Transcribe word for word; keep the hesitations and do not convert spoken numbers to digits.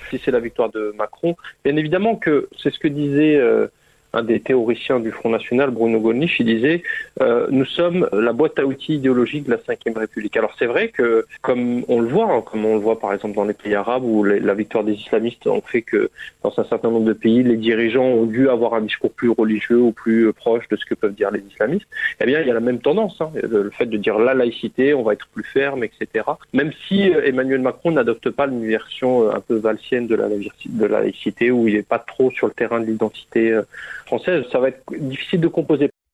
si c'est la victoire de Macron. Bien évidemment que c'est ce que disait euh, un des théoriciens du Front National, Bruno Gollnisch, il disait euh, nous sommes la boîte à outils idéologique de la cinquième République. Alors c'est vrai que, comme on le voit, hein, comme on le voit par exemple dans les pays arabes où les, la victoire des islamistes ont fait que dans un certain nombre de pays, les dirigeants ont dû avoir un discours plus religieux ou plus proche de ce que peuvent dire les islamistes. Eh bien, il y a la même tendance, hein, le, le fait de dire la laïcité, on va être plus ferme, et cetera. Même si euh, Emmanuel Macron n'adopte pas une version euh, un peu valsienne de la, de la laïcité où il n'est pas trop sur le terrain de l'identité euh, française, ça va être difficile de composer.